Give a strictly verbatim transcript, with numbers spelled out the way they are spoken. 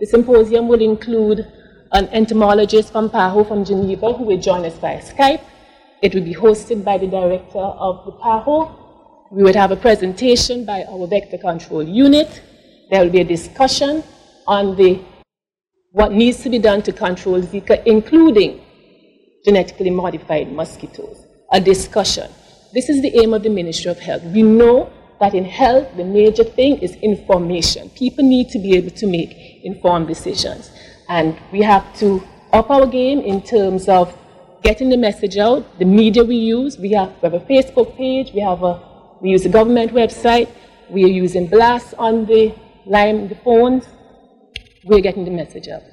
The symposium will include an entomologist from PAHO from Geneva who will join us by Skype. It will be hosted by the director of the PAHO. We would have a presentation by our vector control unit. There will be a discussion on the, what needs to be done to control Zika, including genetically modified mosquitoes. A discussion. This is the aim of the Ministry of Health. We know that in health, the major thing is information. People need to be able to make informed decisions. And we have to up our game in terms of getting the message out, the media we use. We have, we have a Facebook page, we, have a, we use a government website, we are using blasts on the line, the phones. We're getting the message out.